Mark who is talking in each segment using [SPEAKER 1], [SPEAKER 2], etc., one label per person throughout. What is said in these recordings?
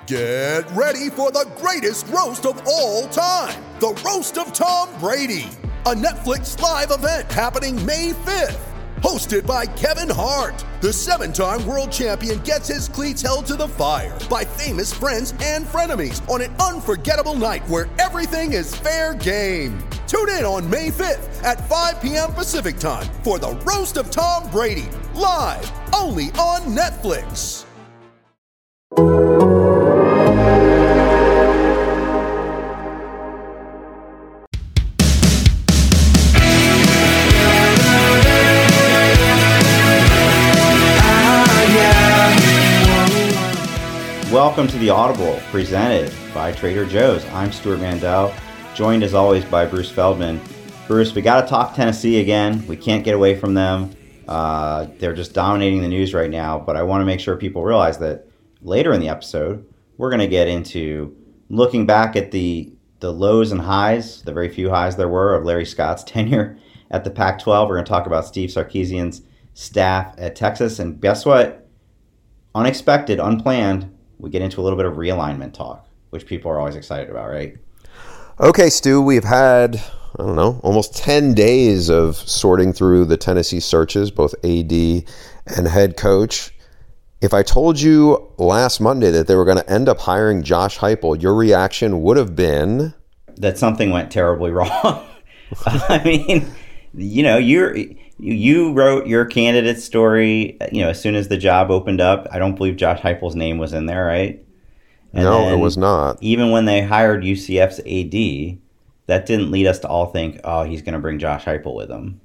[SPEAKER 1] Get ready for the greatest roast of all time, the Roast of Tom Brady, a Netflix live event happening May 5th. Hosted by Kevin Hart, the 7-time world champion gets his cleats held to the fire by famous friends and frenemies on an unforgettable night where everything is fair game. Tune in on May 5th at 5 p.m. Pacific time for the Roast of Tom Brady, live only on Netflix.
[SPEAKER 2] Welcome to The Audible, presented by Trader Joe's. I'm Stuart Mandel, joined as always by Bruce Feldman. Bruce, we got to talk Tennessee again. We can't get away from them. They're just dominating the news right now, but I want to make sure people realize that later in the episode, we're going to get into looking back at the lows and highs, the very few highs there were of Larry Scott's tenure at the Pac-12. We're going to talk about Steve Sarkisian's staff at Texas, and guess what? Unexpected, unplanned, we get into a little bit of realignment talk, which people are always excited about, right?
[SPEAKER 3] Okay, Stu, we've had, almost 10 days of sorting through the Tennessee searches, both AD and head coach. If I told you last Monday that they were going to end up hiring Josh Heupel, your reaction would have been?
[SPEAKER 2] That something went terribly wrong. I mean, you wrote your candidate story, as soon as the job opened up. I don't believe Josh Heupel's name was in there, right? And
[SPEAKER 3] no, it was not.
[SPEAKER 2] Even when they hired UCF's AD, that didn't lead us to all think, oh, he's going to bring Josh Heupel with him.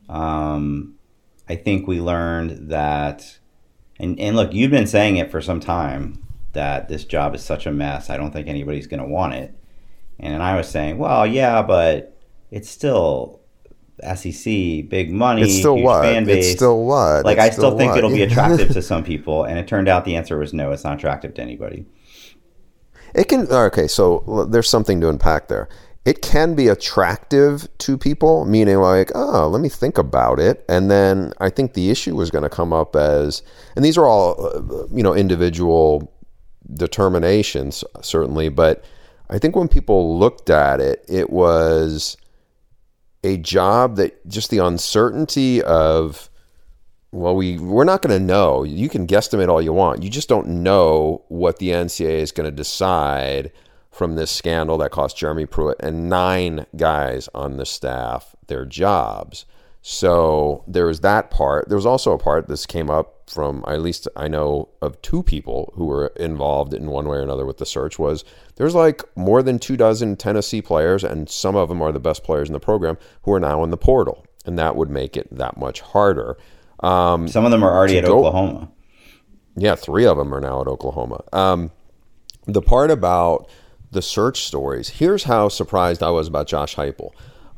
[SPEAKER 2] I think we learned that, and look, you've been saying it for some time, that this job is such a mess, I don't think anybody's going to want it. And I was saying, well, yeah, but it's still SEC, big money,
[SPEAKER 3] it's still
[SPEAKER 2] huge
[SPEAKER 3] what?
[SPEAKER 2] fan base.
[SPEAKER 3] It's still what?
[SPEAKER 2] Like,
[SPEAKER 3] it's
[SPEAKER 2] I still think
[SPEAKER 3] what?
[SPEAKER 2] it'll be attractive to some people, and it turned out the answer was no, it's not attractive to anybody.
[SPEAKER 3] It can, okay, so there's something to unpack there. It can be attractive to people, meaning like, oh, let me think about it. And then I think the issue was going to come up as, and these are all, individual determinations, certainly, but I think when people looked at it, it was a job that just the uncertainty of, well, we're not going to know. You can guesstimate all you want. You just don't know what the NCAA is going to decide from this scandal that cost Jeremy Pruitt and 9 guys on the staff their jobs. So there was that part. There was also a part, this came up from, at least I know of 2 people who were involved in one way or another with the search, was there's like more than 24 Tennessee players, and some of them are the best players in the program, who are now in the portal. And that would make it that much harder.
[SPEAKER 2] Some of them are already at Oklahoma.
[SPEAKER 3] Yeah, 3 of them are now at Oklahoma. The part about the search stories, here's how surprised I was about Josh Heupel.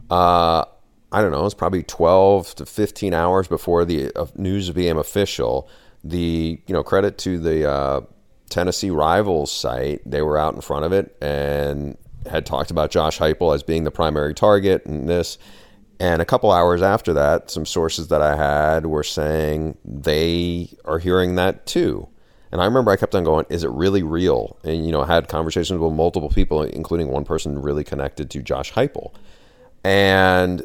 [SPEAKER 3] I don't know, it was probably 12 to 15 hours before the news became official. The, credit to the Tennessee Rivals site, they were out in front of it and had talked about Josh Heupel as being the primary target and this. And a couple hours after that, some sources that I had were saying they are hearing that too. And I remember I kept on going, is it really real? And, I had conversations with multiple people, including one person really connected to Josh Heupel. And,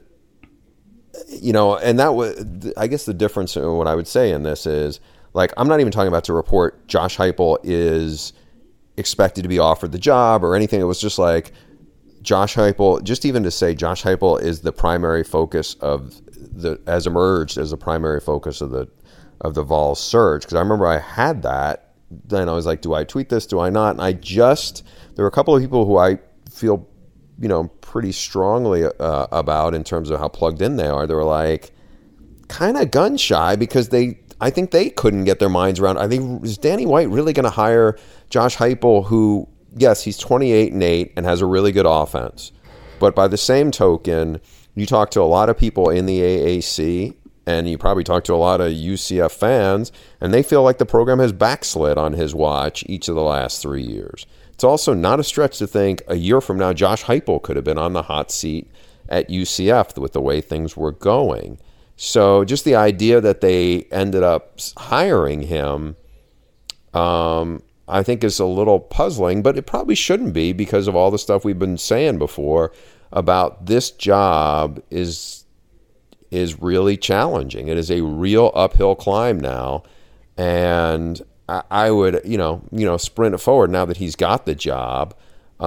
[SPEAKER 3] and that was, I guess the difference in what I would say in this is, like, I'm not even talking about to report Josh Heupel is expected to be offered the job or anything. It was just like, Josh Heupel, just even to say Josh Heupel is the primary focus has emerged as the primary focus of the Vols search. Because I remember I had that. Then I was like, do I tweet this? Do I not? And there were a couple of people who I feel, pretty strongly about in terms of how plugged in they are. They were like kind of gun shy because I think they couldn't get their minds around. I think, is Danny White really going to hire Josh Heupel, who, yes, he's 28-8 and has a really good offense. But by the same token, you talk to a lot of people in the AAC, and you probably talk to a lot of UCF fans, and they feel like the program has backslid on his watch each of the last 3 years. It's also not a stretch to think a year from now, Josh Heupel could have been on the hot seat at UCF with the way things were going. So just the idea that they ended up hiring him I think is a little puzzling, but it probably shouldn't be because of all the stuff we've been saying before about this job is really challenging. It is a real uphill climb now, and I would sprint it forward now that he's got the job.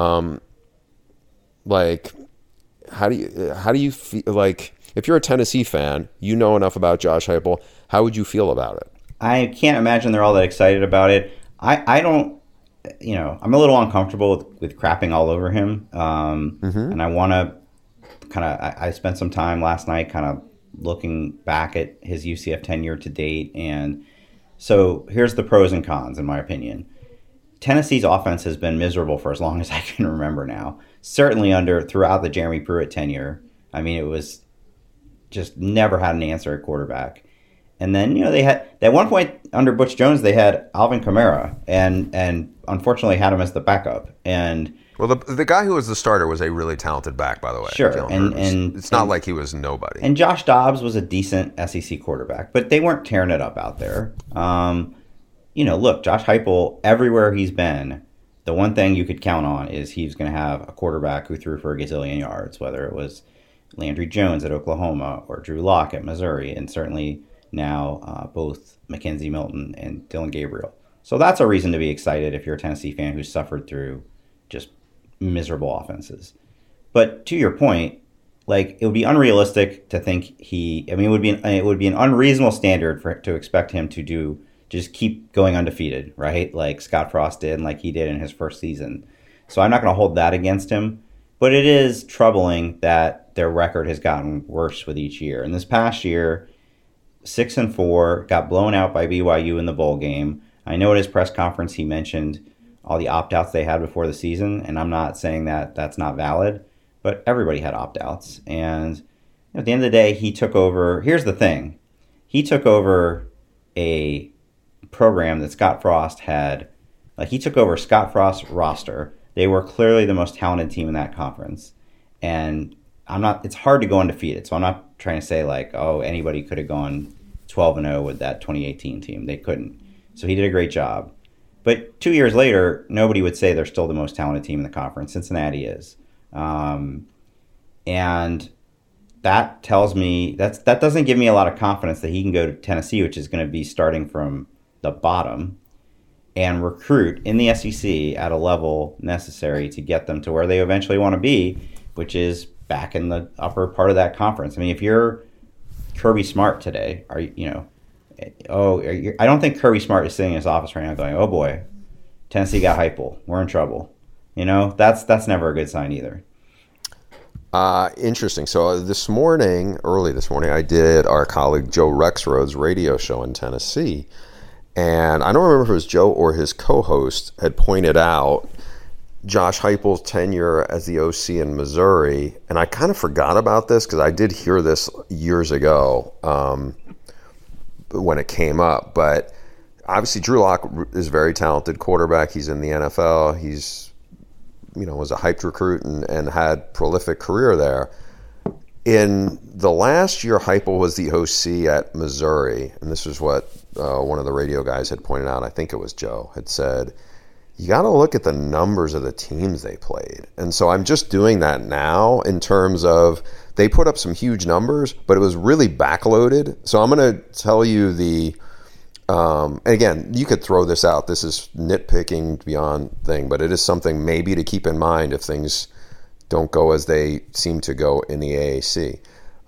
[SPEAKER 3] Like, how do you feel? Like, if you're a Tennessee fan, you know enough about Josh Heupel. How would you feel about it?
[SPEAKER 2] I can't imagine they're all that excited about it. I don't, I'm a little uncomfortable with crapping all over him. And I want to I spent some time last night kind of looking back at his UCF tenure to date. And so here's the pros and cons, in my opinion. Tennessee's offense has been miserable for as long as I can remember now. Certainly throughout the Jeremy Pruitt tenure. I mean, it was just never had an answer at quarterback. And then, they had, at one point under Butch Jones, they had Alvin Kamara and unfortunately had him as the backup. And
[SPEAKER 3] well, the guy who was the starter was a really talented back, by the way.
[SPEAKER 2] Sure. And
[SPEAKER 3] it's not like he was nobody.
[SPEAKER 2] And Josh Dobbs was a decent SEC quarterback, but they weren't tearing it up out there. Look, Josh Heupel, everywhere he's been, the one thing you could count on is he's going to have a quarterback who threw for a gazillion yards, whether it was Landry Jones at Oklahoma or Drew Lock at Missouri, and certainly now both Mackenzie Milton and Dylan Gabriel. So that's a reason to be excited if you're a Tennessee fan who's suffered through just miserable offenses. But to your point, like, it would be unrealistic to think it would be an unreasonable standard to expect him to just keep going undefeated, right? Like Scott Frost did and like he did in his first season. So I'm not going to hold that against him. But it is troubling that their record has gotten worse with each year. And this past year, 6-4, got blown out by BYU in the bowl game. I know at his press conference he mentioned all the opt-outs they had before the season, and I'm not saying that that's not valid, but everybody had opt-outs. And at the end of the day, he took over. Here's the thing. He took over a program that Scott Frost had. Like, he took over Scott Frost's roster. They were clearly the most talented team in that conference. And it's hard to go undefeated, so I'm not trying to say like, oh, anybody could have gone 12-0 with that 2018 team. They couldn't. So he did a great job. But 2 years later, nobody would say they're still the most talented team in the conference. Cincinnati is. And that tells me, that doesn't give me a lot of confidence that he can go to Tennessee, which is going to be starting from the bottom, and recruit in the SEC at a level necessary to get them to where they eventually want to be, which is back in the upper part of that conference. I mean, if you're Kirby Smart today, I don't think Kirby Smart is sitting in his office right now going, oh boy, Tennessee got Heupel, we're in trouble. That's never a good sign either.
[SPEAKER 3] Interesting. So early this morning, I did our colleague Joe Rexroad's radio show in Tennessee. And I don't remember if it was Joe or his co-host had pointed out Josh Heupel's tenure as the OC in Missouri. And I kind of forgot about this because I did hear this years ago when it came up. But obviously Drew Lock is a very talented quarterback. He's in the NFL. He's, was a hyped recruit and had prolific career there. In the last year, Heupel was the OC at Missouri, and this is what one of the radio guys had pointed out. I think it was Joe had said, you got to look at the numbers of the teams they played. And so I'm just doing that now in terms of they put up some huge numbers, but it was really backloaded. So I'm going to tell you and again, you could throw this out. This is nitpicking beyond thing, but it is something maybe to keep in mind if things don't go as they seem to go in the AAC.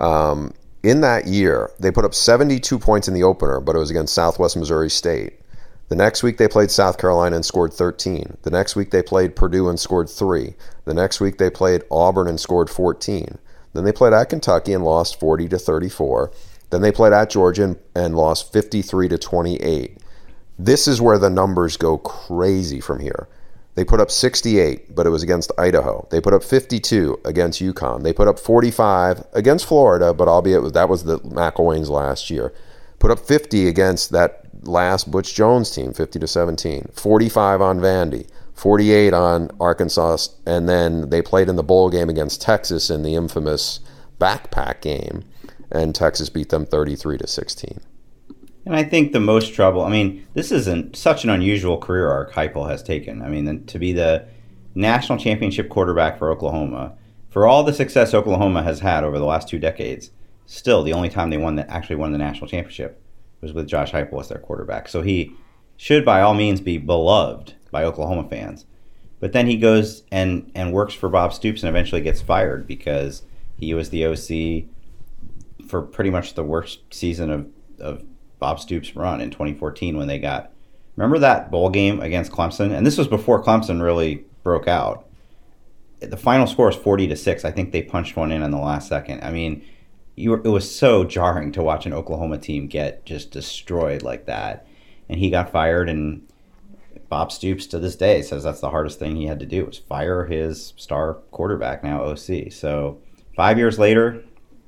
[SPEAKER 3] In that year, they put up 72 points in the opener, but it was against Southwest Missouri State. The next week, they played South Carolina and scored 13. The next week, they played Purdue and scored 3. The next week, they played Auburn and scored 14. Then they played at Kentucky and lost 40-34. Then they played at Georgia and lost 53-28. This is where the numbers go crazy from here. They put up 68, but it was against Idaho. They put up 52 against UConn. They put up 45 against Florida, but albeit that was the McElwain's last year. Put up 50 against that last Butch Jones team, 50-17. 45 on Vandy. 48 on Arkansas, and then they played in the bowl game against Texas in the infamous backpack game, and Texas beat them 33-16.
[SPEAKER 2] And I think the most trouble, I mean, this isn't such an unusual career arc Heupel has taken. I mean, to be the national championship quarterback for Oklahoma, for all the success Oklahoma has had over the last 2 decades, still the only time they actually won the national championship was with Josh Heupel as their quarterback. So he should by all means be beloved by Oklahoma fans. But then he goes and works for Bob Stoops and eventually gets fired because he was the OC for pretty much the worst season of Bob Stoops' run in 2014 when they got... Remember that bowl game against Clemson? And this was before Clemson really broke out. The final score was 40-6. I think they punched one in the last second. I mean, it was so jarring to watch an Oklahoma team get just destroyed like that. And he got fired, and Bob Stoops to this day says that's the hardest thing he had to do was fire his star quarterback, now OC. So 6 years later,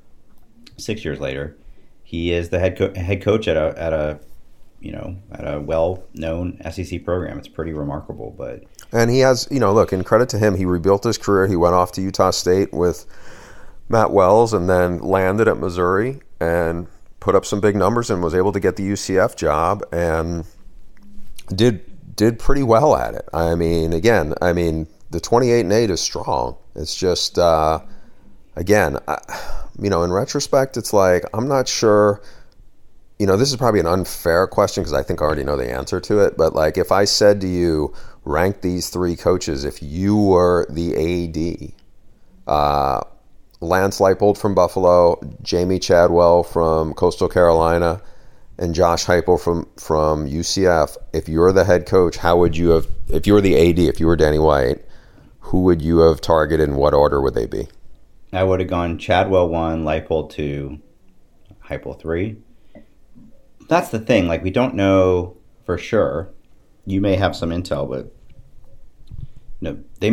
[SPEAKER 2] he is the head coach at a well-known SEC program. It's pretty remarkable, but...
[SPEAKER 3] And he has, look, in credit to him, he rebuilt his career. He went off to Utah State with Matt Wells and then landed at Missouri and put up some big numbers and was able to get the UCF job and did pretty well at it. I mean, the 28-8 is strong. It's just, in retrospect, it's like, I'm not sure... this is probably an unfair question because I think I already know the answer to it. But like, if I said to you, rank these 3 coaches, if you were the AD, Lance Leipold from Buffalo, Jamie Chadwell from Coastal Carolina, and Josh Heupel from UCF, if you're the head coach, how would you have, if you were the AD, if you were Danny White, who would you have targeted and what order would they be?
[SPEAKER 2] I would have gone Chadwell 1, Leipold 2, Heupel 3. That's the thing. Like, we don't know for sure. You may have some intel, but no, they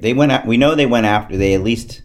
[SPEAKER 2] at least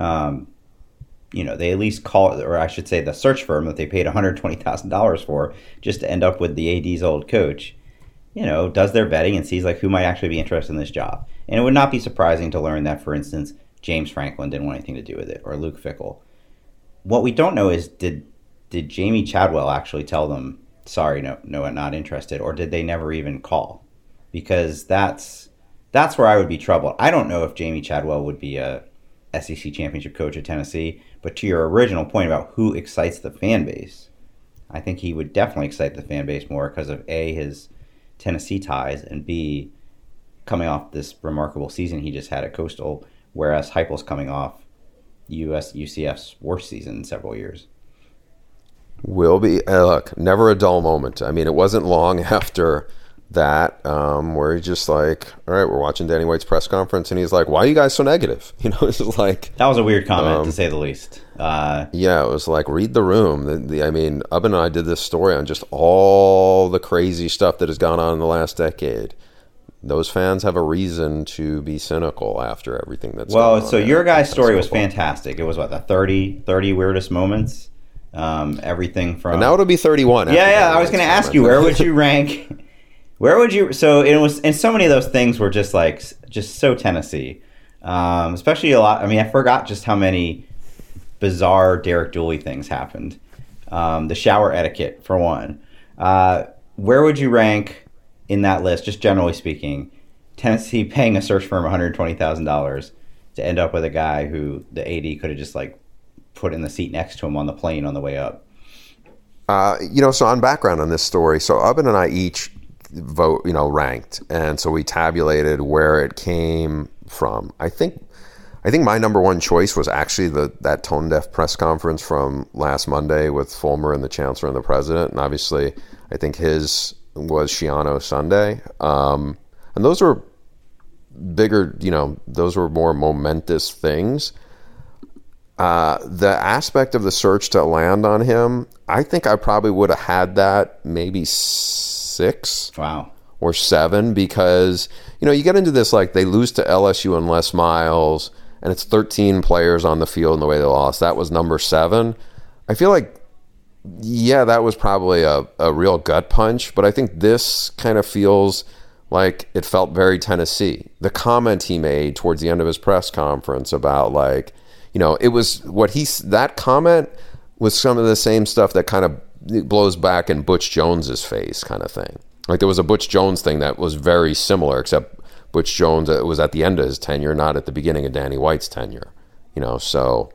[SPEAKER 2] call, or I should say, the search firm that they paid $120,000 for just to end up with the AD's old coach. Does their vetting and sees like who might actually be interested in this job. And it would not be surprising to learn that, for instance, James Franklin didn't want anything to do with it, or Luke Fickell. What we don't know is did Jamie Chadwell actually tell them, sorry, no, not interested, or did they never even call? Because that's where I would be troubled. I don't know if Jamie Chadwell would be a SEC championship coach at Tennessee, but to your original point about who excites the fan base, I think he would definitely excite the fan base more because of A, his Tennessee ties, and B, coming off this remarkable season he just had at Coastal, whereas Heupel's coming off UCF's worst season in several years.
[SPEAKER 3] Will be, look, never a dull moment. I mean, it wasn't long after that where he's just like, all right, we're watching Danny White's press conference, and he's like, why are you guys so negative? It's like...
[SPEAKER 2] That was a weird comment, to say the least.
[SPEAKER 3] Yeah, it was like, read the room. Ubben and I did this story on just all the crazy stuff that has gone on in the last decade. Those fans have a reason to be cynical after everything that's going on.
[SPEAKER 2] Well, so your guy's story was fantastic. It was, the 30 weirdest moments? Everything from...
[SPEAKER 3] And now it'll be 31.
[SPEAKER 2] Yeah, I was going to ask you, where would you rank... So it was, and so many of those things were just so Tennessee, especially a lot. I mean, I forgot just how many bizarre Derek Dooley things happened. The shower etiquette, for one. Where would you rank in that list, just generally speaking, Tennessee paying a search firm $120,000 to end up with a guy who the AD could have just put in the seat next to him on the plane on the way up?
[SPEAKER 3] So on background on this story, so Ubben and I each ranked, and so we tabulated where it came from. I think my number one choice was actually that tone deaf press conference from last Monday with Fulmer and the Chancellor and the President, and obviously I think his was Schiano Sunday, and those were bigger. Those were more momentous things. The aspect of the search to land on him, I think I probably would have had that maybe 6 or 7, because you get into this, they lose to LSU and Les Miles, and it's 13 players on the field in the way they lost. That was number 7. I feel like, yeah, that was probably a real gut punch, but I think this kind of feels like it felt very Tennessee. The comment he made towards the end of his press conference about it was that comment was some of the same stuff that kind of it blows back in Butch Jones's face kind of thing. Like there was a Butch Jones thing that was very similar, except Butch Jones was at the end of his tenure, not at the beginning of Danny White's tenure. So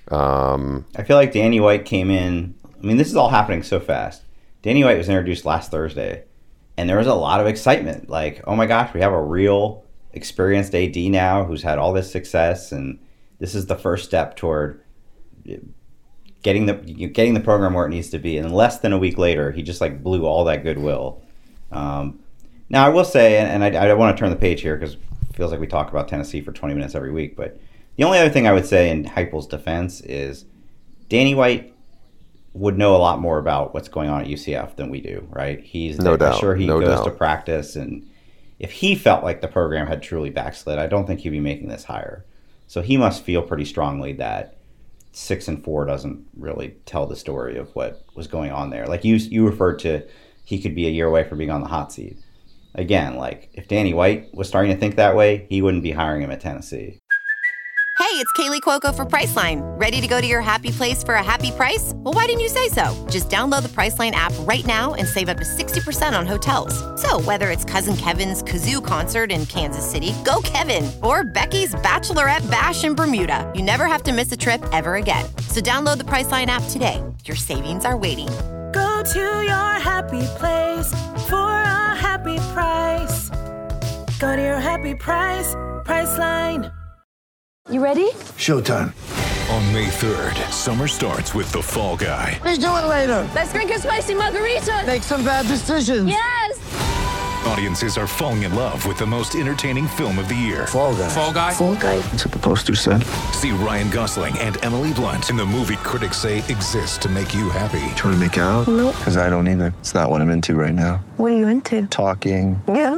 [SPEAKER 2] I feel like Danny White came in. I mean, this is all happening so fast. Danny White was introduced last Thursday, and there was a lot of excitement. Like, oh my gosh, we have a real experienced AD now who's had all this success, and this is the first step toward getting the program where it needs to be. And less than a week later, he just like blew all that goodwill. Now, I will say, and I don't want to turn the page here because it feels like we talk about Tennessee for 20 minutes every week, but the only other thing I would say in Heupel's defense is Danny White would know a lot more about what's going on at UCF than we do, right? I'm sure he goes to practice, and if he felt like the program had truly backslid, I don't think he'd be making this hire. So he must feel pretty strongly that 6-4 doesn't really tell the story of what was going on there. Like you referred to, he could be a year away from being on the hot seat. Again, like if Danny White was starting to think that way, he wouldn't be hiring him at Tennessee.
[SPEAKER 4] Hey, it's Kaylee Cuoco for Priceline. Ready to go to your happy place for a happy price? Well, why didn't you say so? Just download the Priceline app right now and save up to 60% on hotels. So whether it's Cousin Kevin's Kazoo Concert in Kansas City, go Kevin, or Becky's Bachelorette Bash in Bermuda, you never have to miss a trip ever again. So download the Priceline app today. Your savings are waiting.
[SPEAKER 5] Go to your happy place for a happy price. Go to your happy price, Priceline.
[SPEAKER 6] You ready?
[SPEAKER 7] Showtime.
[SPEAKER 8] On May 3rd, summer starts with The Fall Guy.
[SPEAKER 7] Let's do it later.
[SPEAKER 6] Let's drink a spicy margarita.
[SPEAKER 7] Make some bad decisions.
[SPEAKER 6] Yes!
[SPEAKER 8] Audiences are falling in love with the most entertaining film of the year.
[SPEAKER 7] Fall Guy.
[SPEAKER 8] Fall Guy?
[SPEAKER 6] Fall guy.
[SPEAKER 7] That's what the poster said.
[SPEAKER 8] See Ryan Gosling and Emily Blunt in the movie critics say exists to make you happy.
[SPEAKER 7] Trying to make it out?
[SPEAKER 6] Nope.
[SPEAKER 7] Because I don't either. It's not what I'm into right now.
[SPEAKER 6] What are you into?
[SPEAKER 7] Talking.
[SPEAKER 6] Yeah.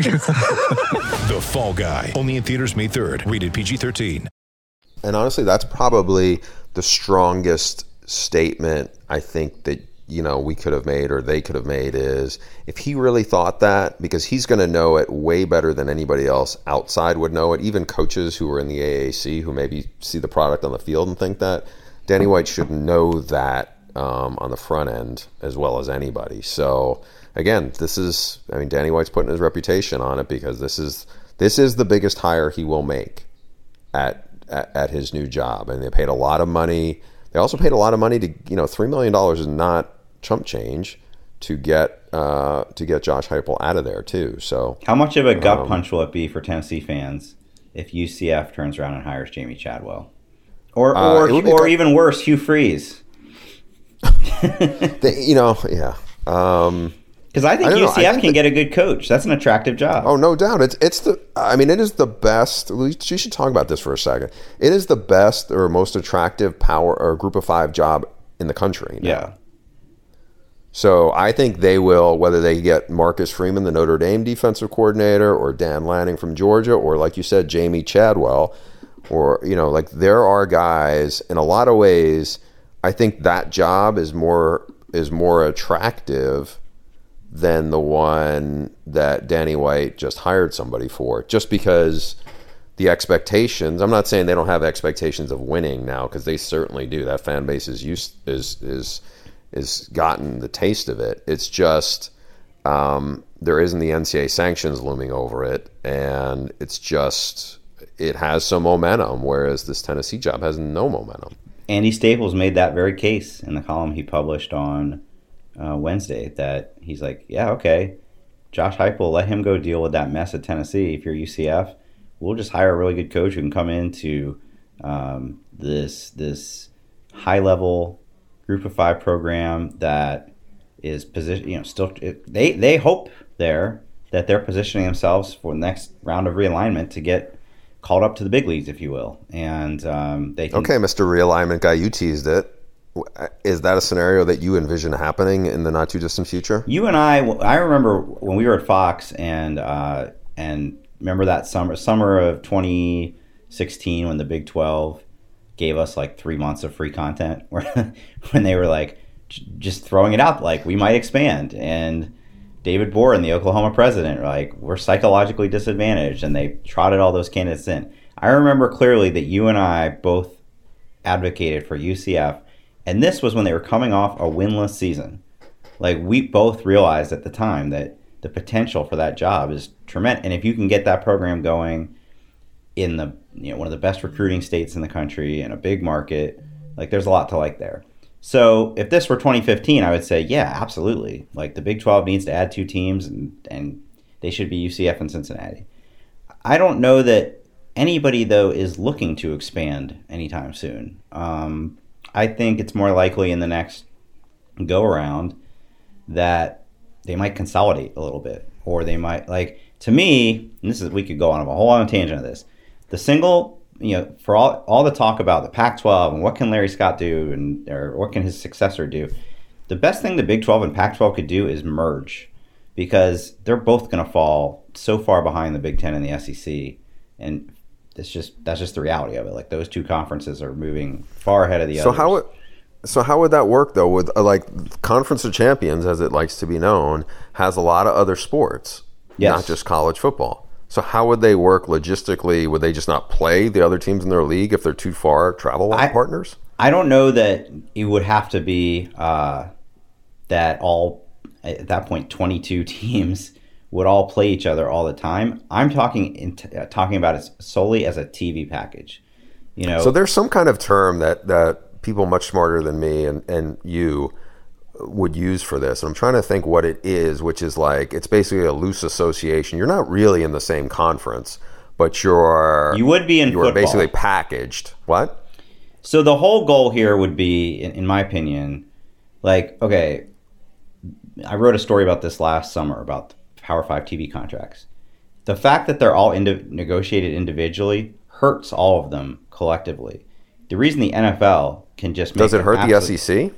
[SPEAKER 8] The Fall Guy. Only in theaters May 3rd. Rated PG-13.
[SPEAKER 3] And honestly, that's probably the strongest statement I think that, we could have made or they could have made is if he really thought that, because he's going to know it way better than anybody else outside would know it, even coaches who are in the AAC who maybe see the product on the field and think that, Danny White should know that on the front end as well as anybody. So again, Danny White's putting his reputation on it because this is the biggest hire he will make at his new job. And they paid a lot of money. They also paid a lot of money to, $3 million is not chump change to get Josh Heupel out of there too. So
[SPEAKER 2] how much of a gut punch will it be for Tennessee fans if UCF turns around and hires Jamie Chadwell, or even worse, Hugh Freeze?
[SPEAKER 3] Yeah.
[SPEAKER 2] Because I think UCF can get a good coach. That's an attractive job.
[SPEAKER 3] Oh, no doubt. It is the best. You should talk about this for a second. It is the best or most attractive power or group of five job in the country now.
[SPEAKER 2] Yeah.
[SPEAKER 3] So I think they will, whether they get Marcus Freeman, the Notre Dame defensive coordinator, or Dan Lanning from Georgia, or like you said, Jamie Chadwell, or, there are guys in a lot of ways. I think that job is more attractive than the one that Danny White just hired somebody for, just because the expectations. I'm not saying they don't have expectations of winning now, because they certainly do. That fan base is gotten the taste of it. It's just there isn't the NCAA sanctions looming over it, and it has some momentum, whereas this Tennessee job has no momentum.
[SPEAKER 2] Andy Staples made that very case in the column he published on Wednesday, that he's like, yeah, okay, Josh Heupel, let him go deal with that mess at Tennessee. If you're UCF, we'll just hire a really good coach who can come into this high level group of five program that is positioned. They hope that they're positioning themselves for the next round of realignment to get called up to the big leagues, if you will. And they can,
[SPEAKER 3] okay, Mr. Realignment guy, you teased it. Is that a scenario that you envision happening in the not too distant future?
[SPEAKER 2] You and I remember when we were at Fox and remember that summer of 2016 when the Big 12 gave us like 3 months of free content, when they were like just throwing it out like we might expand, and David Boren, the Oklahoma president, were like, we're psychologically disadvantaged, and they trotted all those candidates in. I remember clearly that you and I both advocated for UCF And this was when they were coming off a winless season. Like, we both realized at the time that the potential for that job is tremendous. And if you can get that program going in the, one of the best recruiting states in the country in a big market, like, there's a lot to like there. So if this were 2015, I would say, yeah, absolutely. Like, the Big 12 needs to add 2 teams, and they should be UCF and Cincinnati. I don't know that anybody, though, is looking to expand anytime soon. I think it's more likely in the next go-around that they might consolidate a little bit. Or they might, like, to me, and we could go on a whole other tangent of this, the single... for all the talk about the Pac-12 and what can Larry Scott do or what can his successor do, the best thing the Big 12 and Pac-12 could do is merge, because they're both going to fall so far behind the Big 10 and the SEC, and that's just the reality of it. Like, those 2 conferences are moving far ahead of the others.
[SPEAKER 3] So how would that work, though? With Conference of Champions, as it likes to be known, has a lot of other sports, not just college football. So how would they work logistically? Would they just not play the other teams in their league if they're too far travel partners?
[SPEAKER 2] I don't know that it would have to be that all, at that point, 22 teams would all play each other all the time. I'm talking about it solely as a TV package.
[SPEAKER 3] So there's some kind of term that people much smarter than me and you would use for this, and I'm trying to think what it is, which is like, it's basically a loose association. You're not really in the same conference, but you would be in football. You're basically packaged. What?
[SPEAKER 2] So the whole goal here would be, in my opinion, like, okay, I wrote a story about this last summer about the Power 5 TV contracts. The fact that they're all negotiated individually hurts all of them collectively. The reason the NFL can just make
[SPEAKER 3] Does it hurt the SEC?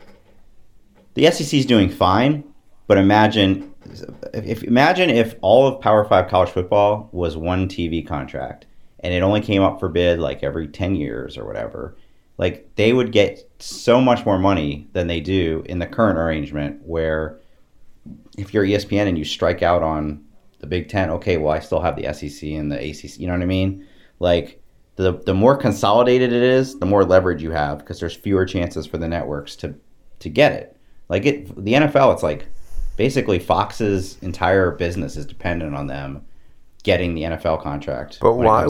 [SPEAKER 2] The SEC is doing fine, but imagine if all of Power 5 college football was one TV contract, and it only came up for bid like every 10 years or whatever. Like, they would get so much more money than they do in the current arrangement, where if you're ESPN and you strike out on the Big Ten, okay, well, I still have the SEC and the ACC. You know what I mean? Like, the more consolidated it is, the more leverage you have, because there's fewer chances for the networks to get it. Like, the NFL, it's like basically Fox's entire business is dependent on them getting the NFL contract.
[SPEAKER 3] But why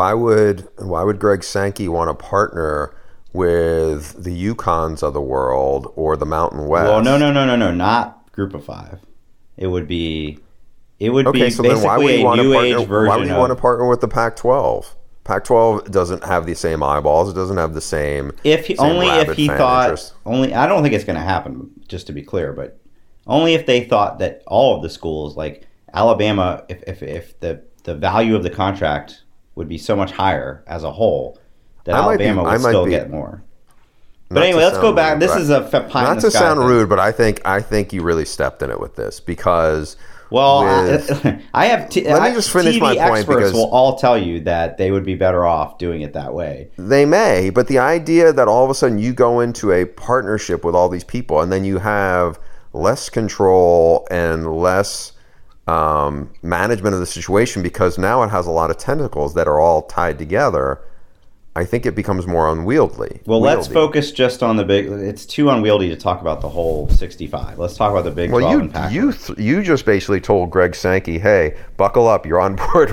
[SPEAKER 3] would Greg Sankey want to partner with the UConns of the world or the Mountain West?
[SPEAKER 2] Well, no, not Group of Five. It would be so basically
[SPEAKER 3] then why would
[SPEAKER 2] a new age version.
[SPEAKER 3] Why would you want to partner with the Pac-12? Pac-12 doesn't have the same eyeballs. It doesn't have the same. I don't think it's going to happen, just to be clear, but only if they thought that all of the schools, like Alabama, if the value of the contract would be so much higher as a whole, that Alabama would still get more. But anyway, let's go back. This is a pie in the sky. Not to sound rude, but I think you really stepped in it with this, because.
[SPEAKER 2] Well, I have.
[SPEAKER 3] Let me just finish my point, because
[SPEAKER 2] will all tell you that they would be better off doing it that way.
[SPEAKER 3] They may, but the idea that all of a sudden you go into a partnership with all these people, and then you have less control and less management of the situation, because now it has a lot of tentacles that are all tied together. I think it becomes more unwieldy.
[SPEAKER 2] Well, let's focus just on the big. It's too unwieldy to talk about the whole 65. Let's talk about the Big 12 and Pac-12.
[SPEAKER 3] You just basically told Greg Sankey, "Hey, buckle up. You're on board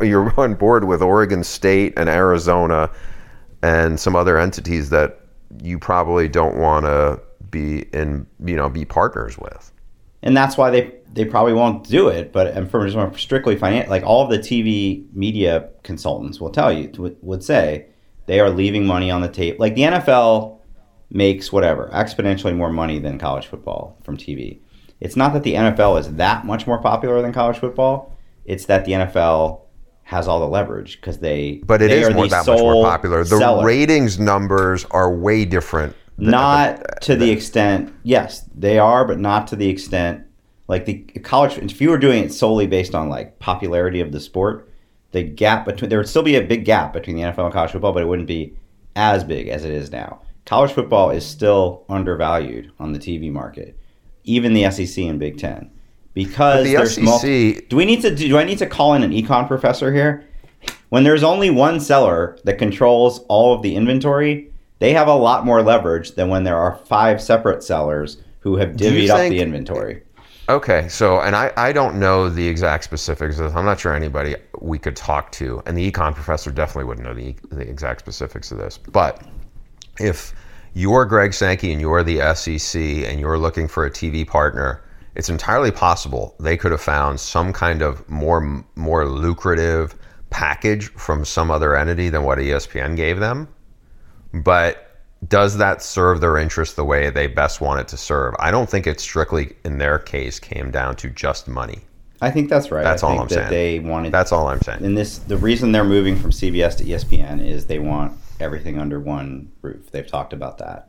[SPEAKER 3] with Oregon State and Arizona and some other entities that you probably don't want to be partners with."
[SPEAKER 2] And that's why they probably won't do it. But from strictly financial, like, all of the TV media consultants will tell you, would say, they are leaving money on the table. Like, the NFL makes exponentially more money than college football from TV. It's not that the NFL is that much more popular than college football. It's that the NFL has all the leverage, because
[SPEAKER 3] But it is that much more popular. The ratings numbers are way different.
[SPEAKER 2] Not to the extent. Yes, they are, but not to the extent. Like, the college, if you were doing it solely based on, like, popularity of the sport, the gap there would still be a big gap between the NFL and college football, but it wouldn't be as big as it is now. College football is still undervalued on the TV market, even the SEC and Big Ten, because there's SEC. Do I need to call in an econ professor here? When there's only one seller that controls all of the inventory, they have a lot more leverage than when there are 5 separate sellers who have divvied up the inventory.
[SPEAKER 3] Okay, so, and I don't know the exact specifics of this. I'm not sure anybody we could talk to, and the econ professor definitely wouldn't know the exact specifics of this. But if you're Greg Sankey and you're the SEC and you're looking for a TV partner, it's entirely possible they could have found some kind of more lucrative package from some other entity than what ESPN gave them. But does that serve their interest the way they best want it to serve? I don't think it strictly, in their case, came down to just money.
[SPEAKER 2] I think that's right.
[SPEAKER 3] That's all I'm saying.
[SPEAKER 2] They wanted.
[SPEAKER 3] That's all I'm saying.
[SPEAKER 2] And the reason they're moving from CBS to ESPN is they want everything under one roof. They've talked about that.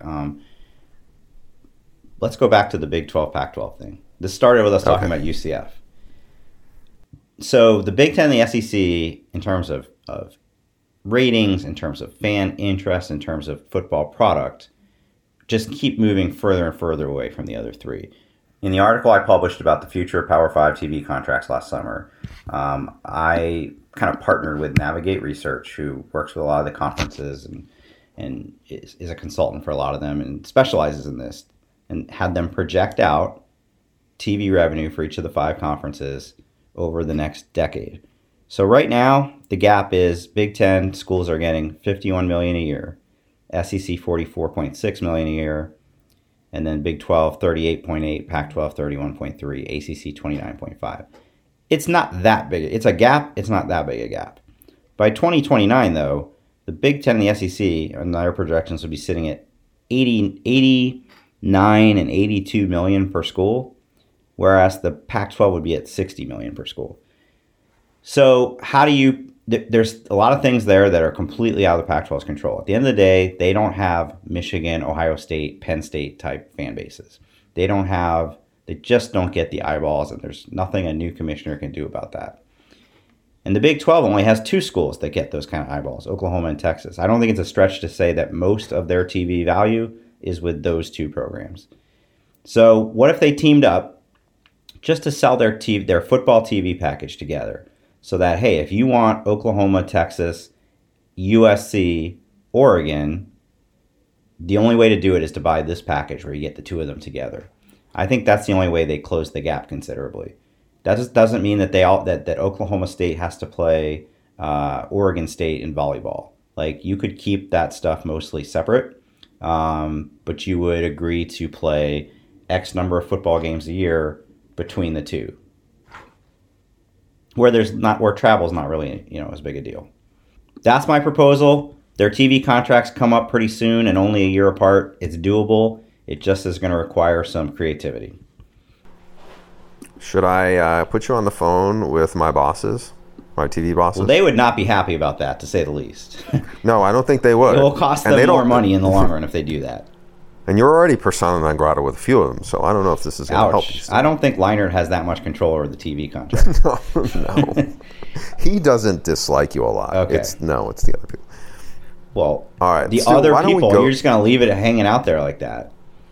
[SPEAKER 2] Let's go back to the Big 12, Pac-12 thing. This started with us talking about UCF. So the Big Ten and the SEC, in terms of ratings, in terms of fan interest, in terms of football product, just keep moving further and further away from the other three. In the article I published about the future of Power 5 TV contracts last summer, I kind of partnered with Navigate Research, who works with a lot of the conferences and is a consultant for a lot of them and specializes in this, and had them project out TV revenue for each of the 5 conferences over the next decade. So right now, the gap is Big Ten schools are getting $51 million a year, SEC $44.6 million a year, and then Big 12 $38.8, Pac-12 $31.3, ACC $29.5. It's not that big. It's a gap. It's not that big a gap. By 2029, though, the Big Ten and the SEC and their projections would be sitting at 89 and 82 million per school, whereas the Pac-12 would be at 60 million per school. So how do you, there's a lot of things there that are completely out of the Pac-12's control. At the end of the day, they don't have Michigan, Ohio State, Penn State type fan bases. They just don't get the eyeballs, and there's nothing a new commissioner can do about that. And the Big 12 only has 2 schools that get those kind of eyeballs, Oklahoma and Texas. I don't think it's a stretch to say that most of their TV value is with those 2 programs. So what if they teamed up just to sell their football TV package together? So that, hey, if you want Oklahoma, Texas, USC, Oregon, the only way to do it is to buy this package where you get the 2 of them together. I think that's the only way they close the gap considerably. That just doesn't mean that that Oklahoma State has to play Oregon State in volleyball. Like, you could keep that stuff mostly separate, but you would agree to play X number of football games a year between the 2. Where travel's not really, as big a deal. That's my proposal. Their TV contracts come up pretty soon and only a year apart. It's doable. It just is going to require some creativity.
[SPEAKER 3] Should I put you on the phone with my bosses, my TV bosses?
[SPEAKER 2] Well, they would not be happy about that, to say the least.
[SPEAKER 3] No, I don't think they would.
[SPEAKER 2] It will cost them more money in the long run if they do that.
[SPEAKER 3] And you're already persona non grata with a few of them, so I don't know if this is going to help you.
[SPEAKER 2] I don't think Leinart has that much control over the TV contract.
[SPEAKER 3] No. He doesn't dislike you a lot.
[SPEAKER 2] Okay.
[SPEAKER 3] It's the other people.
[SPEAKER 2] Well,
[SPEAKER 3] all right.
[SPEAKER 2] The other people, you're just going to leave it hanging out there like that.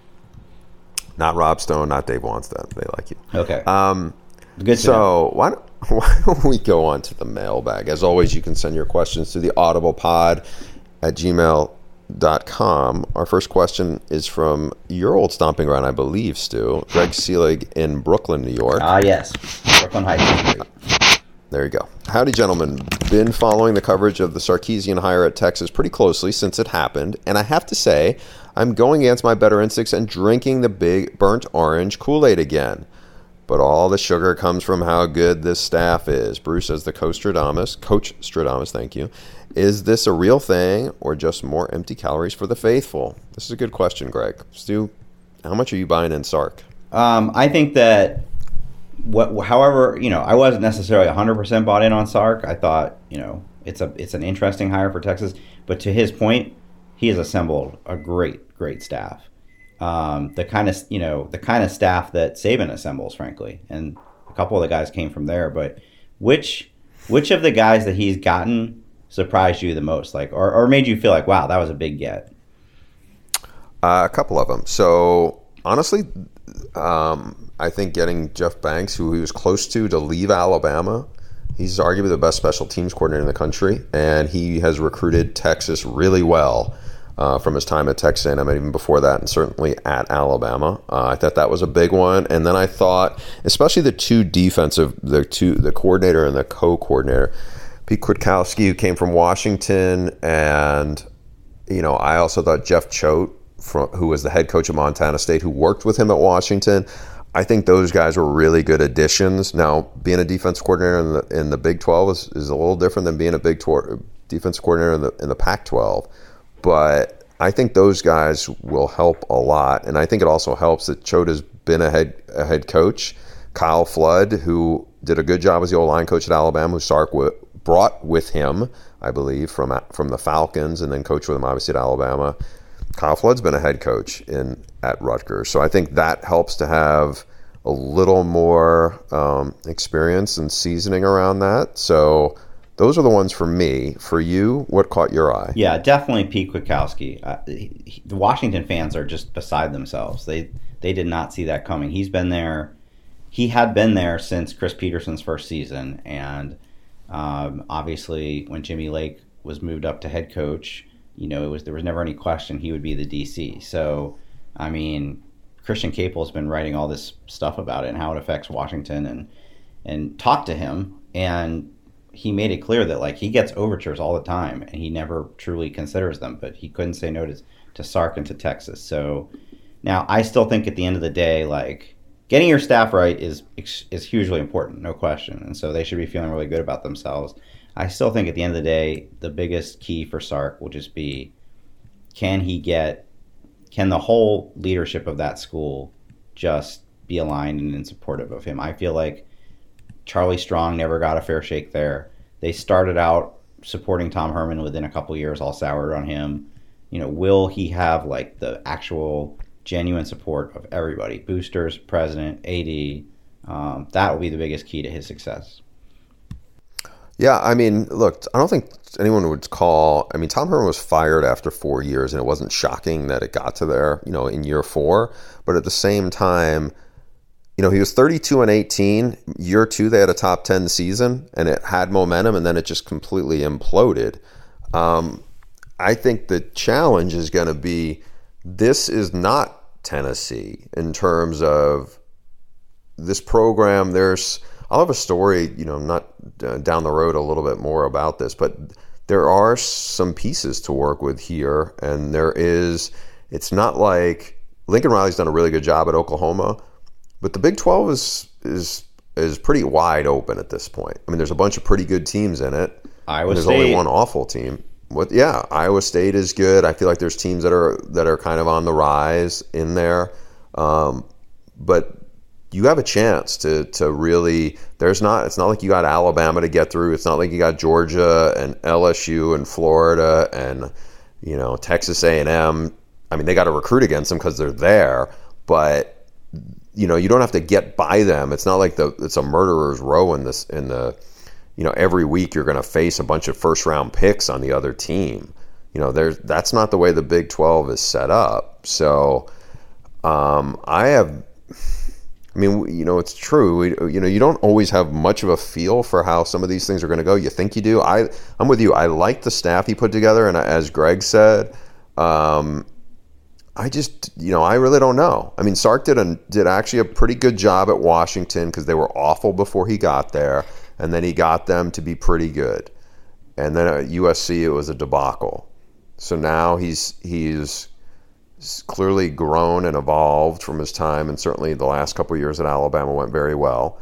[SPEAKER 3] Not Rob Stone, not Dave Wanstead. They like you.
[SPEAKER 2] Okay.
[SPEAKER 3] Good. So why don't we go on to the mailbag? As always, you can send your questions to the audiblepod@gmail.com. Our first question is from your old stomping ground, I believe, Stu. Greg Selig in Brooklyn, New York.
[SPEAKER 2] Yes. Brooklyn Heights.
[SPEAKER 3] There you go. Howdy, gentlemen. Been following the coverage of the Sarkisian hire at Texas pretty closely since it happened, and I have to say, I'm going against my better instincts and drinking the big burnt orange Kool-Aid again. But all the sugar comes from how good this staff is. Bruce, as the Coach Stradamus, thank you. Is this a real thing or just more empty calories for the faithful? This is a good question, Greg. Stu, how much are you buying in Sark?
[SPEAKER 2] I think that, however, I wasn't necessarily 100% bought in on Sark. I thought, it's an interesting hire for Texas. But to his point, he has assembled a great staff. The kind of staff that Saban assembles, frankly, and a couple of the guys came from there. But which of the guys that he's gotten surprised you the most, or made you feel like, wow, that was a big get?
[SPEAKER 3] A couple of them. So honestly, I think getting Jeff Banks, who he was close to leave Alabama. He's arguably the best special teams coordinator in the country, and he has recruited Texas really well. from his time at Texas A&M, and even before that, and certainly at Alabama. I thought that was a big one. And then I thought, especially the coordinator and the co-coordinator, Pete Kwiatkowski, who came from Washington, and I also thought Jeff Choate, who was the head coach of Montana State, who worked with him at Washington. I think those guys were really good additions. Now, being a defense coordinator in the Big 12 is a little different than being a defense coordinator in the Pac-12. But I think those guys will help a lot. And I think it also helps that Choate has been a head coach. Kyle Flood, who did a good job as the O-line coach at Alabama, who Sark brought with him, I believe, from the Falcons, and then coached with him, obviously, at Alabama. Kyle Flood's been a head coach at Rutgers. So I think that helps to have a little more experience and seasoning around that. So those are the ones for me. For you, what caught your eye?
[SPEAKER 2] Yeah, definitely Pete Kwiatkowski. The Washington fans are just beside themselves. They did not see that coming. He had been there since Chris Peterson's first season. And obviously when Jimmy Lake was moved up to head coach, there was never any question he would be the DC. So, I mean, Christian Capel's been writing all this stuff about it and how it affects Washington, and talked to him, and he made it clear that he gets overtures all the time and he never truly considers them, but he couldn't say no to Sark and to Texas. So now I still think at the end of the day, getting your staff right is hugely important, no question. And so they should be feeling really good about themselves. I still think at the end of the day, the biggest key for Sark will just be, can the whole leadership of that school just be aligned and supportive of him? I feel like Charlie Strong never got a fair shake there. They started out supporting Tom Herman, within a couple years all soured on him. Will he have the actual genuine support of everybody? Boosters, president, AD. That will be the biggest key to his success.
[SPEAKER 3] Yeah, I mean, look, I don't think anyone would Tom Herman was fired after 4 years, and it wasn't shocking that it got to there, in year 4. But at the same time, he was 32-18. Year 2, they had a top 10 season, and it had momentum, and then it just completely imploded. I think the challenge is going to be, this is not Tennessee in terms of this program. I'll have a story, not down the road a little bit more about this, but there are some pieces to work with here, and it's not like Lincoln Riley's done a really good job at Oklahoma, but the Big 12 is pretty wide open at this point. I mean, there's a bunch of pretty good teams in it. There's only one awful team. Iowa State is good. I feel like there's teams that are kind of on the rise in there, but you have a chance to really. It's not like you got Alabama to get through. It's not like you got Georgia and LSU and Florida and Texas A&M. I mean, they got to recruit against them because they're there, but you don't have to get by them. It's not like it's a murderer's row in the every week you're going to face a bunch of first round picks on the other team. That's not the way the Big 12 is set up. So it's true. You don't always have much of a feel for how some of these things are going to go. You think you do. I'm with you. I like the staff he put together, and as Greg said, I really don't know. I mean, Sark did actually a pretty good job at Washington because they were awful before he got there, and then he got them to be pretty good. And then at USC, it was a debacle. So now he's clearly grown and evolved from his time, and certainly the last couple of years at Alabama went very well.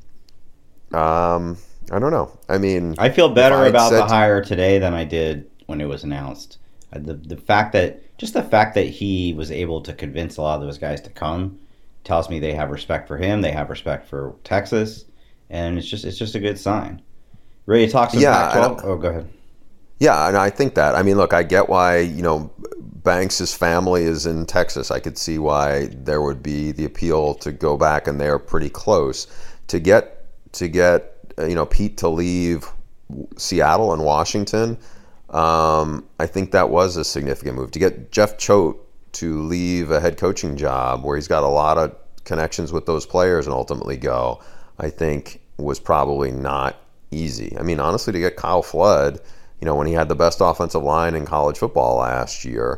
[SPEAKER 3] I don't know. I mean,
[SPEAKER 2] I feel better about the hire today than I did when it was announced. The fact that he was able to convince a lot of those guys to come tells me they have respect for him. They have respect for Texas, and it's just a good sign. Ready to talk some Pac-12? Oh, go ahead.
[SPEAKER 3] Yeah, and I think that. I mean, look, I get why Banks' family is in Texas. I could see why there would be the appeal to go back, and they're pretty close. To get Pete to leave Seattle and Washington, I think that was a significant move. To get Jeff Choate to leave a head coaching job where he's got a lot of connections with those players and ultimately go, I think was probably not easy. I mean, honestly, to get Kyle Flood, when he had the best offensive line in college football last year,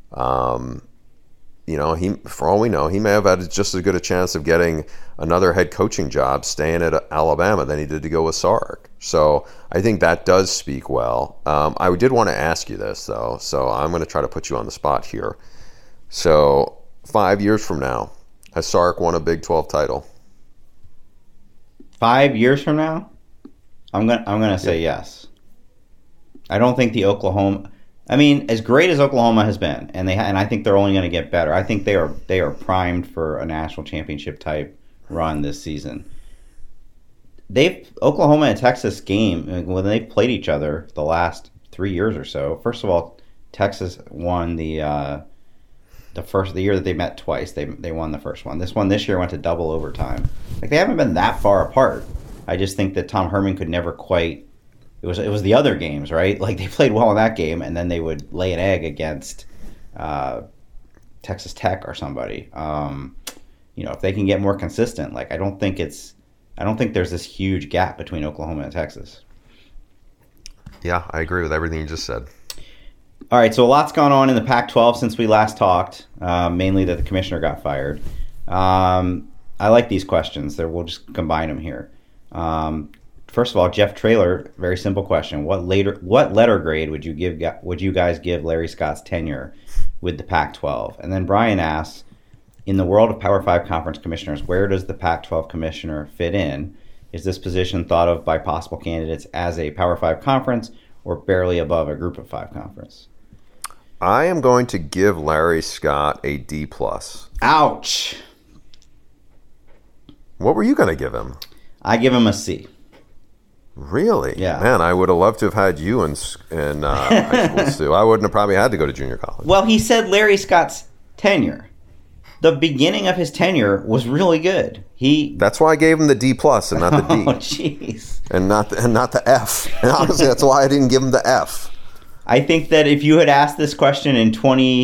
[SPEAKER 3] he, for all we know, he may have had just as good a chance of getting another head coaching job staying at Alabama than he did to go with Sark. So I think that does speak well. I did want to ask you this, though, so I'm going to try to put you on the spot here. So 5 years from now, has Sark won a Big 12 title?
[SPEAKER 2] 5 years from now, I'm gonna say yes. I don't think the Oklahoma. I mean, as great as Oklahoma has been, and I think they're only going to get better. I think they are primed for a national championship type run this season. Oklahoma and Texas game when they played each other the last 3 years or so. First of all, Texas won the year that they met twice. They won the first one. This year went to double overtime. Like, they haven't been that far apart. I just think that Tom Herman could never quite. It was the other games, right? Like, they played well in that game, and then they would lay an egg against Texas Tech or somebody. If they can get more consistent, like, I don't think there's this huge gap between Oklahoma and Texas.
[SPEAKER 3] Yeah, I agree with everything you just said.
[SPEAKER 2] All right, so a lot's gone on in the Pac-12 since we last talked, mainly that the commissioner got fired. I like these questions. We'll just combine them here. First of all, Jeff Traylor, very simple question. What letter grade would you guys give Larry Scott's tenure with the Pac-12? And then Brian asks, in the world of Power 5 conference commissioners, where does the Pac-12 commissioner fit in? Is this position thought of by possible candidates as a Power 5 conference or barely above a Group of 5 conference?
[SPEAKER 3] I am going to give Larry Scott a D+.
[SPEAKER 2] Ouch.
[SPEAKER 3] What were you going to give him?
[SPEAKER 2] I give him a C.
[SPEAKER 3] Really?
[SPEAKER 2] Yeah.
[SPEAKER 3] Man, I would have loved to have had you in high school, Stu. I wouldn't have probably had to go to junior college.
[SPEAKER 2] Well, he said Larry Scott's tenure. The beginning of his tenure was really good.
[SPEAKER 3] That's why I gave him the D+ and not the D.
[SPEAKER 2] Oh, jeez.
[SPEAKER 3] And not the F. And honestly, that's why I didn't give him the F.
[SPEAKER 2] I think that if you had asked this question in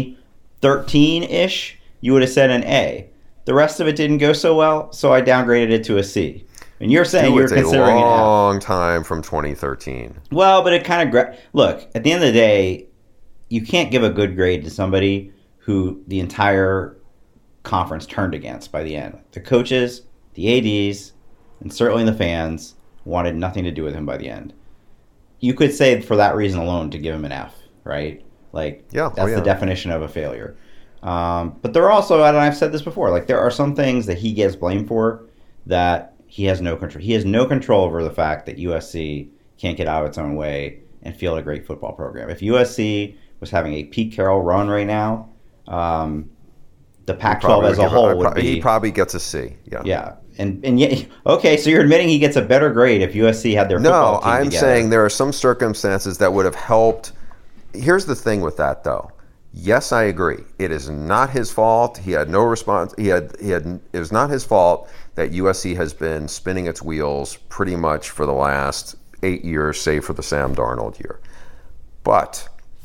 [SPEAKER 2] 2013-ish, you would have said an A. The rest of it didn't go so well, so I downgraded it to a C. And you're saying you're considering an F.
[SPEAKER 3] It's a long time from 2013.
[SPEAKER 2] Well, but it kind of... Look, at the end of the day, you can't give a good grade to somebody who the entire conference turned against by the end. The coaches, the ADs, and certainly the fans wanted nothing to do with him by the end. You could say for that reason alone to give him an F, right? Like, that's the definition of a failure. But there are also, and I've said this before, like, there are some things that he gets blamed for that he has no control. He has no control over the fact that USC can't get out of its own way and field a great football program. If USC was having a Pete Carroll run right now, the Pac-12 as a whole would be...
[SPEAKER 3] He probably gets a C, yeah.
[SPEAKER 2] Yeah. And yet, okay, so you're admitting he gets a better grade if USC had their football team
[SPEAKER 3] together. No, I'm saying there are some circumstances that would have helped. Here's the thing with that, though. Yes, I agree. It is not his fault. He had no response. It was not his fault that USC has been spinning its wheels pretty much for the last 8 years, save for the Sam Darnold year. But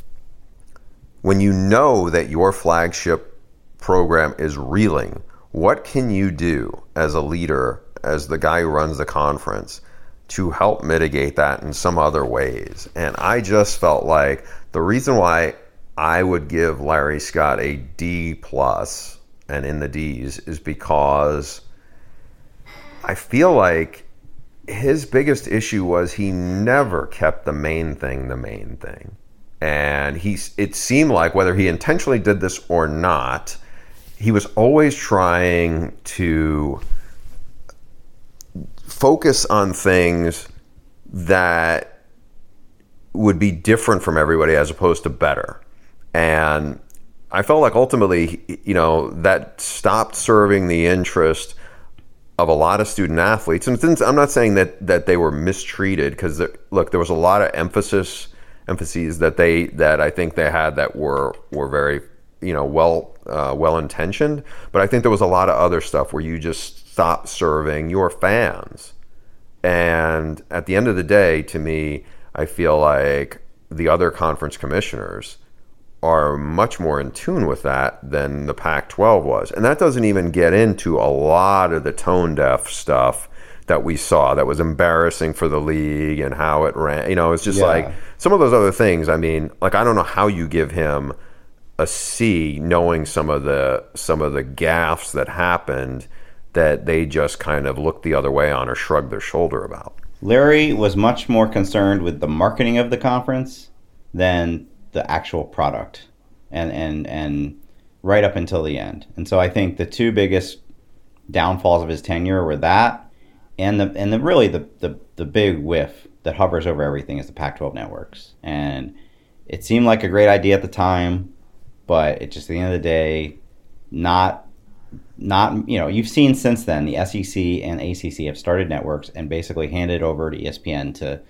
[SPEAKER 3] when you know that your flagship program is reeling, what can you do as a leader, as the guy who runs the conference, to help mitigate that in some other ways? And I just felt like the reason why I would give Larry Scott a D+ and in the D's is because I feel like his biggest issue was he never kept the main thing the main thing. And it seemed like, whether he intentionally did this or not, he was always trying to focus on things that would be different from everybody as opposed to better. And I felt like ultimately, that stopped serving the interest of a lot of student athletes. And since I'm not saying that they were mistreated, because look, there was a lot of emphases that I think they had that were very, well intentioned. But I think there was a lot of other stuff where you just stopped serving your fans. And at the end of the day, to me, I feel like the other conference commissioners are much more in tune with that than the Pac-12 was. And that doesn't even get into a lot of the tone-deaf stuff that we saw that was embarrassing for the league and how it ran. It's just
[SPEAKER 2] Yeah.
[SPEAKER 3] like some of those other things. I mean, like, I don't know how you give him a C, knowing some of the gaffes that happened that they just kind of looked the other way on or shrugged their shoulder about.
[SPEAKER 2] Larry was much more concerned with the marketing of the conference than the actual product, and right up until the end. And so I think the two biggest downfalls of his tenure were that, and the big whiff that hovers over everything is the Pac-12 networks. And it seemed like a great idea at the time, but it just, at the end of the day, not you've seen since then the SEC and ACC have started networks and basically handed over to ESPN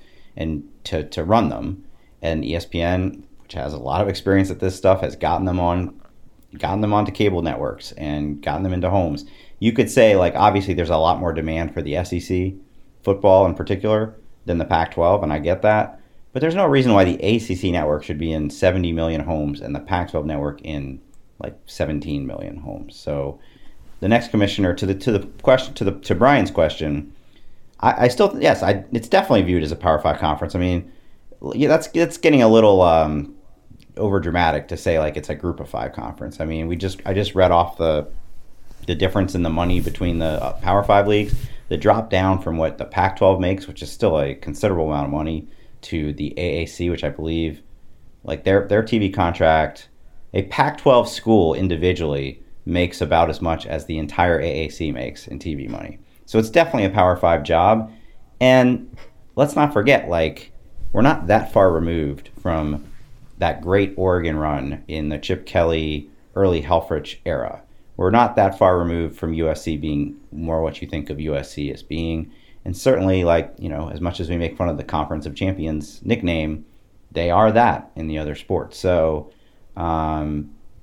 [SPEAKER 2] to run them, and ESPN, which has a lot of experience at this stuff, has gotten them onto cable networks and gotten them into homes. You could say, like, obviously there's a lot more demand for the SEC football in particular than the Pac-12, and I get that, but there's no reason why the ACC network should be in 70 million homes and the Pac-12 network in like 17 million homes. So the next commissioner, to Brian's question, I still, yes, it's definitely viewed as a Power 5 conference. I mean, yeah, that's getting a little over dramatic to say like it's a Group of 5 conference. I mean, I just read off the difference in the money between the Power 5 leagues. The drop down from what the Pac-12 makes, which is still a considerable amount of money, to the AAC, which I believe, like their TV contract, a Pac-12 school individually makes about as much as the entire AAC makes in TV money. So it's definitely a Power 5 job. And let's not forget, like, we're not that far removed from that great Oregon run in the Chip Kelly, early Helfrich era. We're not that far removed from USC being more what you think of USC as being. And certainly, like, as much as we make fun of the Conference of Champions nickname, they are that in the other sports. So I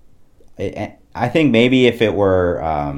[SPEAKER 2] think maybe if it were,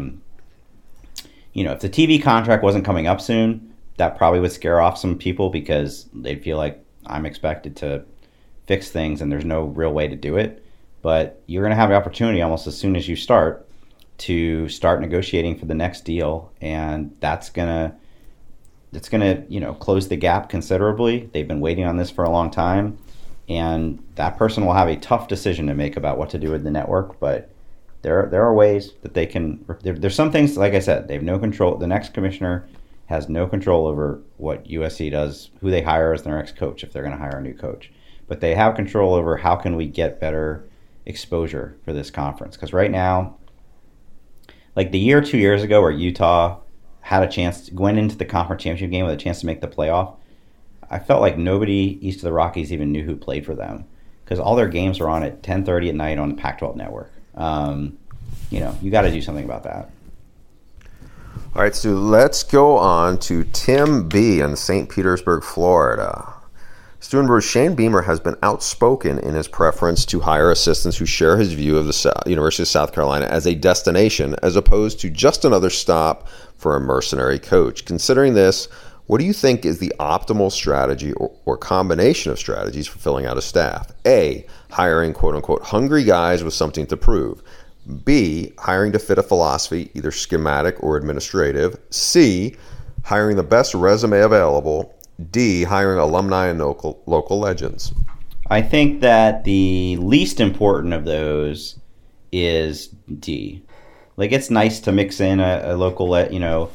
[SPEAKER 2] if the TV contract wasn't coming up soon, that probably would scare off some people because they'd feel like I'm expected to fix things and there's no real way to do it. But you're going to have the opportunity almost as soon as you start to start negotiating for the next deal, and that's gonna close the gap considerably. They've been waiting on this for a long time, and that person will have a tough decision to make about what to do with the network. But there are ways that they can. There's some things, like I said, they have no control. The next commissioner has no control over what USC does, who they hire as their next coach if they're going to hire a new coach. But they have control over how can we get better exposure for this conference. Because right now, like the year 2 years ago where Utah had a chance, went into the conference championship game with a chance to make the playoff, I felt like nobody east of the Rockies even knew who played for them because all their games were on at 10:30 at night on the Pac-12 network. You got to do something about that.
[SPEAKER 3] All right, Stu, let's go on to Tim B. in St. Petersburg, Florida. Stu and Bruce, Shane Beamer has been outspoken in his preference to hire assistants who share his view of the University of South Carolina as a destination as opposed to just another stop for a mercenary coach. Considering this, what do you think is the optimal strategy or combination of strategies for filling out a staff? A, hiring quote-unquote hungry guys with something to prove. B, hiring to fit a philosophy, either schematic or administrative. C, hiring the best resume available. D, hiring alumni and local legends.
[SPEAKER 2] I think that the least important of those is D. Like, it's nice to mix in a local, the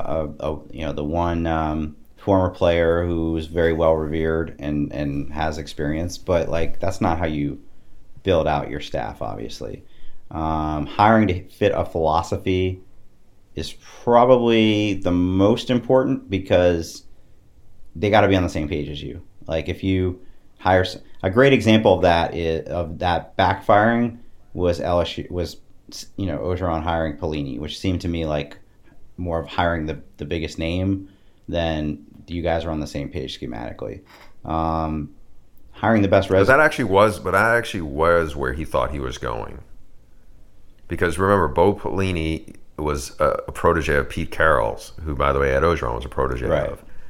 [SPEAKER 2] one former player who's very well revered and has experience, but like that's not how you build out your staff, obviously. Hiring to fit a philosophy is probably the most important because they got to be on the same page as you. Like if you hire a great example of that backfiring was LSU Orgeron hiring Pelini, which seemed to me like more of hiring the biggest name than you guys are on the same page schematically. Hiring the best resume.
[SPEAKER 3] But that actually was where he thought he was going. Because remember, Bo Pelini was a protege of Pete Carroll's, who, by the way, Ed Orgeron was a protege of.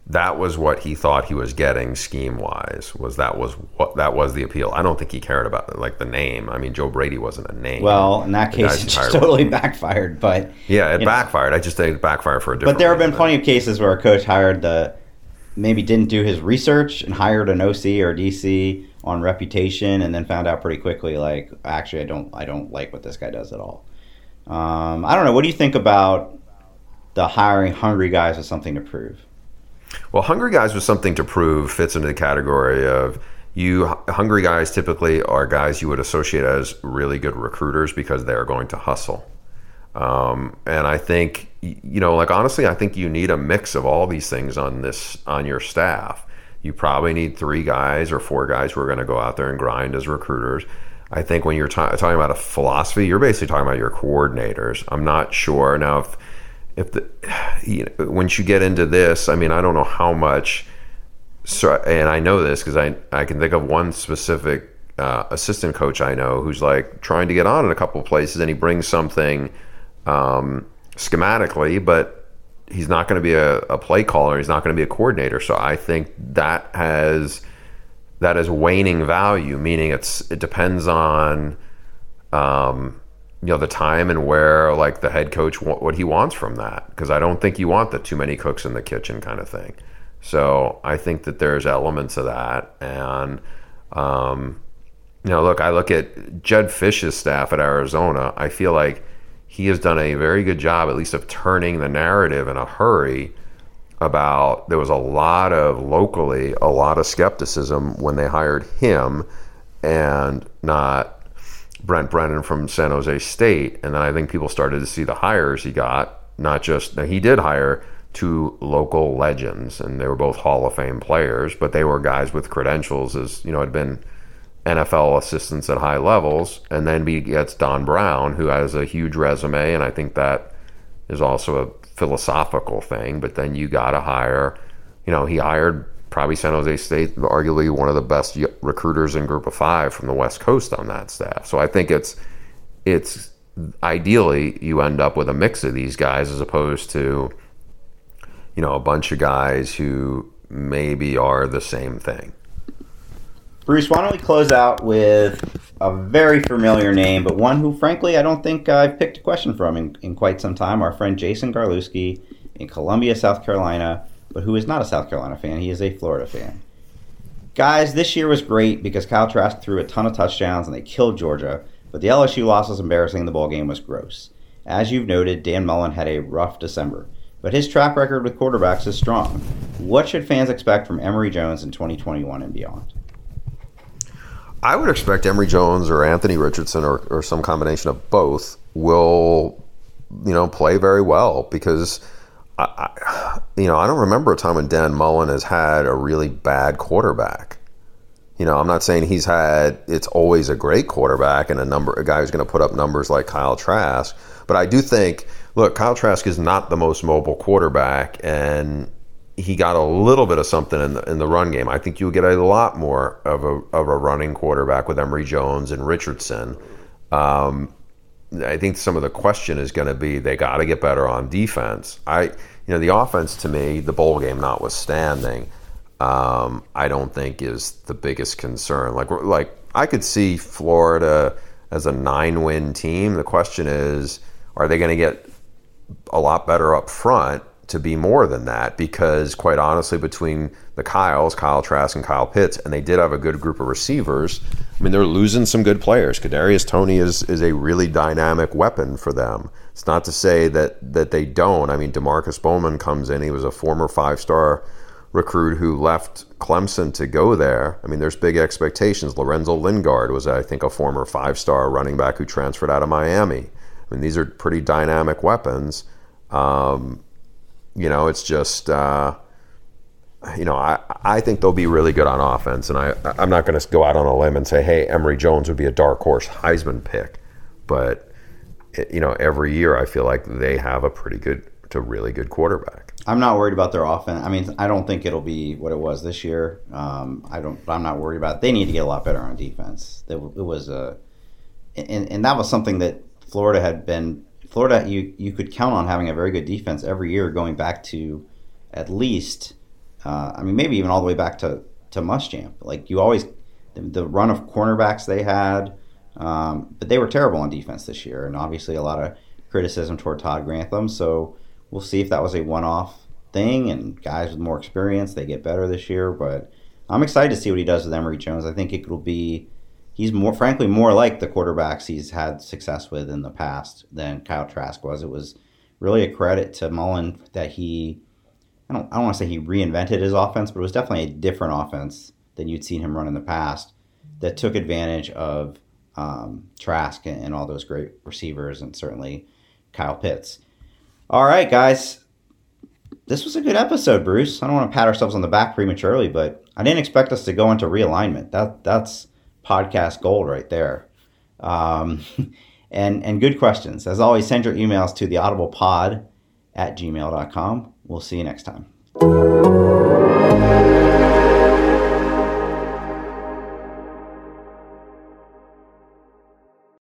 [SPEAKER 3] that was what he thought he was getting scheme wise. That was the appeal. I don't think he cared about like the name. I mean, Joe Brady wasn't a name.
[SPEAKER 2] Well, in that case, it just totally backfired. But
[SPEAKER 3] yeah, it backfired. I just think it backfired for a different.
[SPEAKER 2] But there have been
[SPEAKER 3] reason.
[SPEAKER 2] plenty of cases where a coach maybe didn't do his research and hired an OC or DC on reputation, and then found out pretty quickly, like, actually, I don't like what this guy does at all. I don't know. What do you think about the hiring hungry guys with something to prove?
[SPEAKER 3] Well, hungry guys with something to prove fits into the category of hungry guys typically are guys you would associate as really good recruiters because they are going to hustle. And I think, like honestly, I think you need a mix of all these things on your staff. You probably need 3 guys or 4 guys who are going to go out there and grind as recruiters. I think when you're talking about a philosophy, you're basically talking about your coordinators. I'm not sure now once you get into this, I mean, I don't know how much. So, and I know this because I can think of one specific assistant coach I know who's like trying to get on in a couple of places, and he brings something schematically, but he's not going to be a play caller. He's not going to be a coordinator. So I think that has waning value, meaning it depends on the time and where, like, the head coach what he wants from that, because I don't think you want the too many cooks in the kitchen kind of thing. So I think that there's elements of that. And look, I look at Jedd Fisch's staff at Arizona. I feel like he has done a very good job, at least, of turning the narrative in a hurry about there was a lot of skepticism when they hired him and not Brent Brennan from San Jose State. And then I think people started to see the hires he got, not just that he did hire 2 local legends, and they were both Hall of Fame players, but they were guys with credentials as, had been NFL assistants at high levels. And then he gets Don Brown, who has a huge resume, and I think that is also a philosophical thing. But then you got to hire, he hired probably San Jose State, arguably one of the best recruiters in Group of 5 from the West Coast on that staff. So I think it's ideally you end up with a mix of these guys as opposed to, a bunch of guys who maybe are the same thing.
[SPEAKER 2] Bruce, why don't we close out with a very familiar name, but one who, frankly, I don't think I've picked a question from in quite some time. Our friend Jason Garlewski in Columbia, South Carolina, but who is not a South Carolina fan. He is a Florida fan. Guys, this year was great because Kyle Trask threw a ton of touchdowns and they killed Georgia, but the LSU loss was embarrassing. The ball game was gross. As you've noted, Dan Mullen had a rough December, but his track record with quarterbacks is strong. What should fans expect from Emory Jones in 2021 and beyond?
[SPEAKER 3] I would expect Emory Jones or Anthony Richardson or some combination of both will, play very well, because I don't remember a time when Dan Mullen has had a really bad quarterback. I'm not saying it's always a great quarterback and a guy who's going to put up numbers like Kyle Trask, but I do think, look, Kyle Trask is not the most mobile quarterback, and he got a little bit of something in the run game. I think you'll get a lot more of a running quarterback with Emory Jones and Richardson. I think some of the question is going to be they got to get better on defense. The offense, to me, the bowl game notwithstanding, I don't think is the biggest concern. Like I could see Florida as a 9-win team. The question is, are they going to get a lot better up front to be more than that? Because quite honestly, between the Kyle Trask and Kyle Pitts, and they did have a good group of receivers. I mean, they're losing some good players. Kadarius Toney is a really dynamic weapon for them. It's not to say that they don't. I mean, DeMarcus Bowman comes in. He was a former 5-star recruit who left Clemson to go there. I mean, there's big expectations. Lorenzo Lingard was, I think, a former 5-star running back who transferred out of Miami. I mean, these are pretty dynamic weapons. It's just, I think they'll be really good on offense. And I'm not going to go out on a limb and say, hey, Emory Jones would be a dark horse Heisman pick. But, every year I feel like they have a pretty good to really good quarterback.
[SPEAKER 2] I'm not worried about their offense. I mean, I don't think it'll be what it was this year. I'm not worried about it. They need to get a lot better on defense. It was and that was something that Florida had been. Florida, you could count on having a very good defense every year going back to at least maybe even all the way back to Muschamp. Like you always, the run of cornerbacks they had, but they were terrible on defense this year, and obviously a lot of criticism toward Todd Grantham. So we'll see if that was a one-off thing, and guys with more experience, they get better this year. But I'm excited to see what he does with Emory Jones. I think he's frankly more like the quarterbacks he's had success with in the past than Kyle Trask was. It was really a credit to Mullen that I don't want to say he reinvented his offense, but it was definitely a different offense than you'd seen him run in the past that took advantage of Trask and all those great receivers, and certainly Kyle Pitts. All right, guys. This was a good episode, Bruce. I don't want to pat ourselves on the back prematurely, but I didn't expect us to go into realignment. That's podcast gold right there. And good questions. As always, send your emails to theaudiblepod@gmail.com. We'll see you next time.